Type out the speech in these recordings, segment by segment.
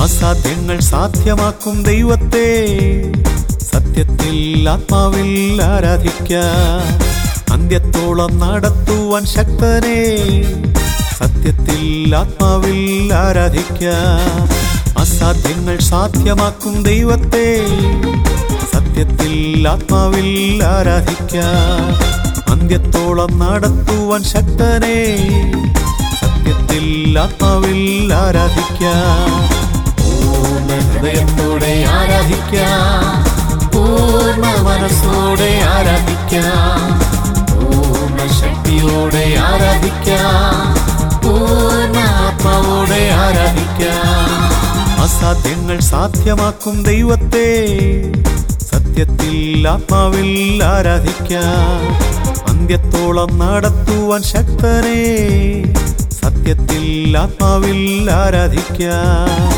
അസാധ്യങ്ങൾ സാധ്യമാക്കും ദൈവത്തെ സത്യത്തിൽ ആത്മാവിൽ ആരാധിക്കാം. അന്ത്യത്തോളം നടത്തുവാൻ ശക്തനെ സത്യത്തിൽ ആത്മാവിൽ ആരാധിക്കാം. അസാധ്യങ്ങൾ സാധ്യമാക്കും ദൈവത്തെ സത്യത്തിൽ ആത്മാവിൽ ആരാധിക്കാം. അന്ത്യത്തോളം നടത്തുവാൻ ശക്തനെ സത്യത്തിൽ ആത്മാവിൽ ആരാധിക്കാം. പൂർണ്ണ ഹൃദയത്തോടെ ആരാധിക്കാം, പൂർണ്ണ മനസ്സോടെ ആരാധിക്കാം, പൂർണ്ണ ശക്തിയോടെ ആരാധിക്കാം, പൂർണ്ണ ആത്മാവോടെ ആരാധിക്കാം. അസാധ്യങ്ങൾ സാധ്യമാക്കും ദൈവത്തെ സത്യത്തിൽ ആത്മാവിൽ ആരാധിക്കാം. അന്ത്യത്തോളം നടത്തുവാൻ ശക്തനെ സത്യത്തിൽ ആത്മാവിൽ ആരാധിക്കാം.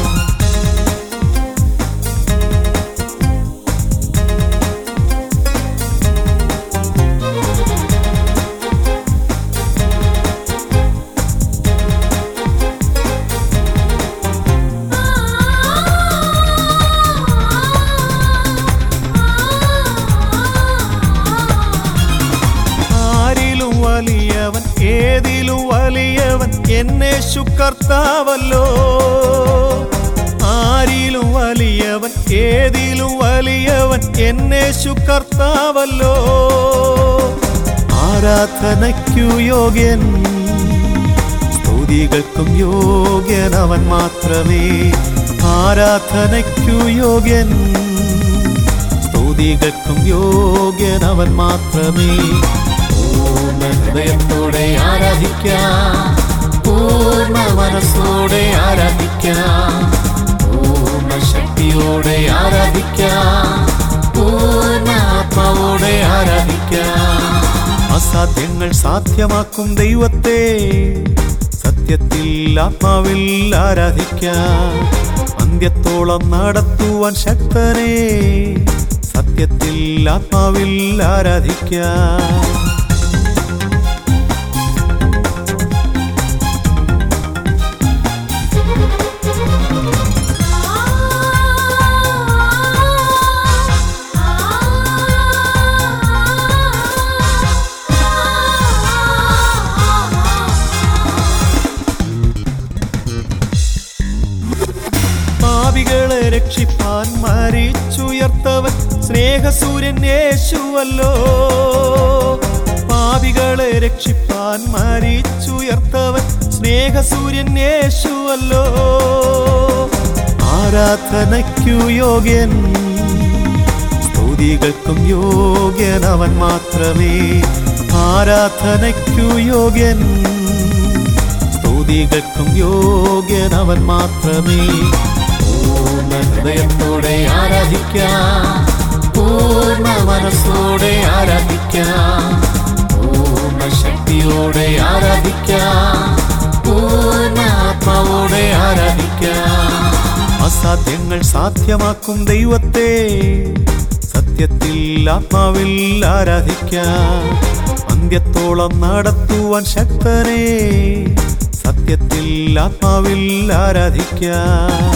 വലിയവൻ ഏതിലും വലിയവൻ എന്നേശു കർത്താവല്ലോ. ആരിലും വലിയവൻ ഏതിലും വലിയവൻ എന്നേശു കർത്താവല്ലോ. ആരാധനയ്ക്കു യോഗ്യൻ സ്തുതികൾക്കും യോഗ്യൻ അവൻ മാത്രമേ. ആരാധനയ്ക്കു യോഗ്യൻ സ്തുതികൾക്കും യോഗ്യൻ അവൻ മാത്രമേ. പൂർണ്ണ ഹൃദയത്തോടെ ആരാധിക്കാം, പൂർണ്ണ മനസ്സോടെ ആരാധിക്കാം, പൂർണ്ണ ശക്തിയോടെ ആരാധിക്കാം, പൂർണ്ണ ആത്മാവോടെ ആരാധിക്കാം. അസാധ്യങ്ങൾ സാധ്യമാക്കും ദൈവത്തെ സത്യത്തിൽ ആത്മാവിൽ ആരാധിക്കാം. അന്ത്യത്തോളം നടത്തുവാൻ ശക്തനെ സത്യത്തിൽ ആത്മാവിൽ ആരാധിക്കാം. പാപികളെ രക്ഷിപ്പാൻ മരിച്ചുയർത്തവൻ സ്നേഹസൂര്യൻ യേശുവല്ലോ. പാപികളെ രക്ഷിപ്പാൻ മരിച്ചുയർത്തവൻ സ്നേഹസൂര്യൻ യേശുവല്ലോ. ആരാധനയ്ക്കു യോഗ്യൻ സ്തുതികൾക്കും യോഗ്യൻ അവൻ മാത്രമേ. ആരാധനയ്ക്കു യോഗ്യൻ സ്തുതികൾക്കും യോഗ്യൻ അവൻ മാത്രമേ. പൂർണ്ണ ഹൃദയത്തോടെ ആരാധിക്കാം, പൂർണ്ണ മനസ്സോടെ ആരാധിക്കാം, പൂർണ്ണ ശക്തിയോടെ ആരാധിക്കാം, പൂർണ്ണ ആത്മാവോടെ ആരാധിക്കാം. അസാധ്യങ്ങൾ സാധ്യമാക്കും ദൈവത്തെ സത്യത്തിൽ ആത്മാവിൽ ആരാധിക്കാം. അന്ത്യത്തോളം നടത്തുവാൻ ശക്തനെ സത്യത്തിൽ ആത്മാവിൽ ആരാധിക്കാം.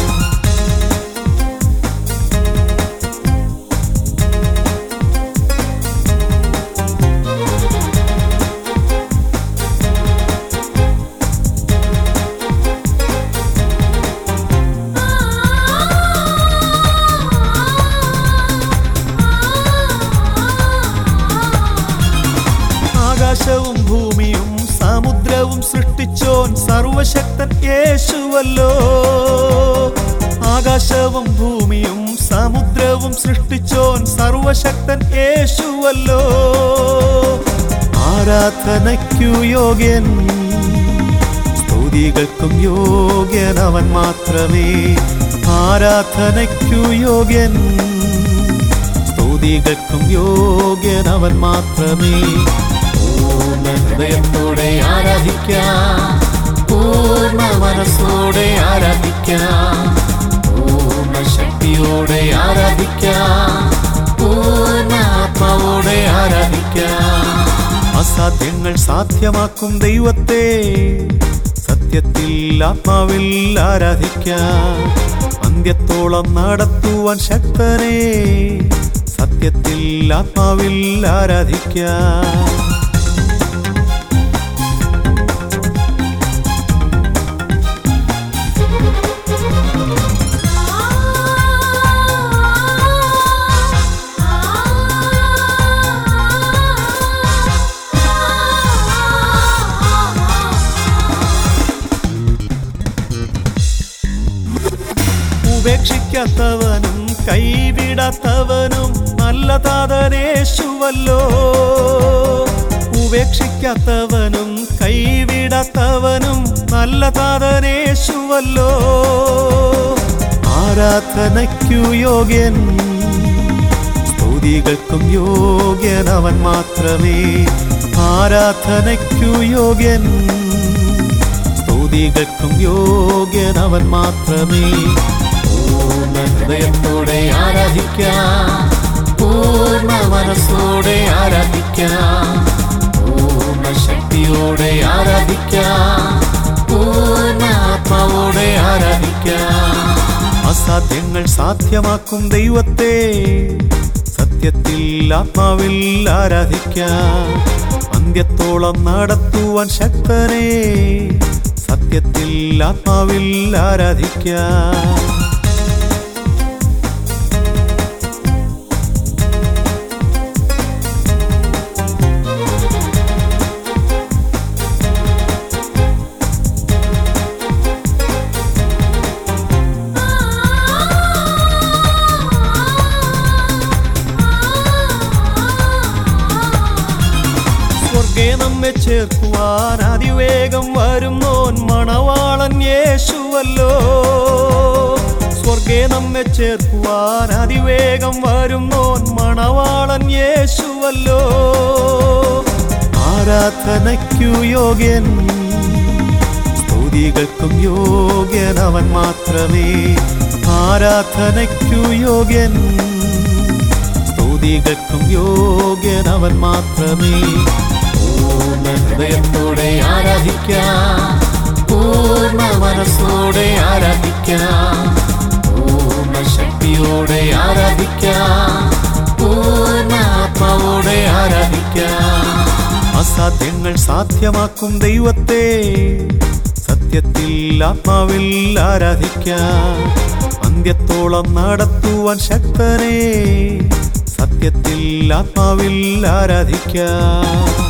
ആകാശവും ഭൂമിയും സമുദ്രവും സൃഷ്ടിച്ചോൻ സർവശക്തൻ യേശുവല്ലോ. ആകാശവും ഭൂമിയും സമുദ്രവും സൃഷ്ടിച്ചോൻ സർവശക്തൻ യേശുവല്ലോ. ആരാധനയ്ക്കു യോഗ്യൻ സ്തുതികൾക്കും യോഗ്യൻ അവൻ മാത്രമേ. ആരാധനയ്ക്കു യോഗ്യൻ സ്തുതികൾക്കും യോഗ്യൻ അവൻ മാത്രമേ. പൂർണ്ണ ഹൃദയത്തോടെ ആരാധിക്കാം, പൂർണ്ണ മനസ്സോടെ ആരാധിക്കാം, പൂർണ്ണ ശക്തിയോടെ ആരാധിക്കാം, പൂർണ്ണ ആത്മാവോടെ ആരാധിക്കാം. അസാധ്യങ്ങൾ സാധ്യമാക്കും ദൈവത്തെ സത്യത്തിൽ ആത്മാവിൽ ആരാധിക്കാം. അന്ത്യത്തോളം നടത്തുവാൻ ശക്തനെ സത്യത്തിൽ ആത്മാവിൽ ആരാധിക്കാം. ഉപേക്ഷിക്കാത്തവനും കൈവിടാത്തവനും നല്ല താതനേശുവല്ലോ. ഉപേക്ഷിക്കാത്തവനും കൈവിടാത്തവനും നല്ല താതനേശുവല്ലോ. ആരാധനയ്ക്കു യോഗ്യൻ സ്തുതികൾക്കും യോഗ്യൻ അവൻ മാത്രമേ. ആരാധനയ്ക്കു യോഗ്യൻ സ്തുതികൾക്കും യോഗ്യൻ അവൻ മാത്രമേ. പൂർണ്ണ ഹൃദയത്തോടെ ആരാധിക്കാം, പൂർണ്ണ മനസ്സോടെ ആരാധിക്കാം, പൂർണ്ണ ശക്തിയോടെ ആരാധിക്കാം, പൂർണ്ണ ആത്മാവോടെ ആരാധിക്കാം. അസാധ്യങ്ങൾ സാധ്യമാക്കും ദൈവത്തെ സത്യത്തിൽ ആത്മാവിൽ ആരാധിക്കാം. അന്ത്യത്തോളം നടത്തുവാൻ ശക്തനെ സത്യത്തിൽ ആത്മാവിൽ ആരാധിക്കാം. സ്വർഗേ നമ്മെ ചേർക്കുവാൻ അതിവേഗം വരുന്നോൻ മണവാളൻ യേശുവല്ലോ. സ്വർഗേ നമ്മെ ചേർക്കുവാൻ അതിവേഗം വരുന്നോൻ മണവാളൻ യേശുവല്ലോ. ആരാധനയ്ക്കു യോഗ്യൻ സ്തുതികൾക്കും യോഗ്യൻ അവൻ മാത്രമേ. ആരാധനയ്ക്കു യോഗ്യൻ സ്തുതികൾക്കും യോഗ്യൻ അവൻ മാത്രമേ. പൂർണ്ണ ഹൃദയത്തോടെ ആരാധിക്കാം, പൂർണ്ണ മനസ്സോടെ ആരാധിക്കാം, പൂർണ്ണ ശക്തിയോടെ ആരാധിക്കാം, പൂർണ്ണ ആത്മാവോടെ ആരാധിക്കാം. അസാധ്യങ്ങൾ സാധ്യമാക്കും ദൈവത്തെ സത്യത്തിൽ ആത്മാവിൽ ആരാധിക്കാം. അന്ത്യത്തോളം നടത്തുവാൻ ശക്തനെ സത്യത്തിൽ ആത്മാവിൽ ആരാധിക്കാം.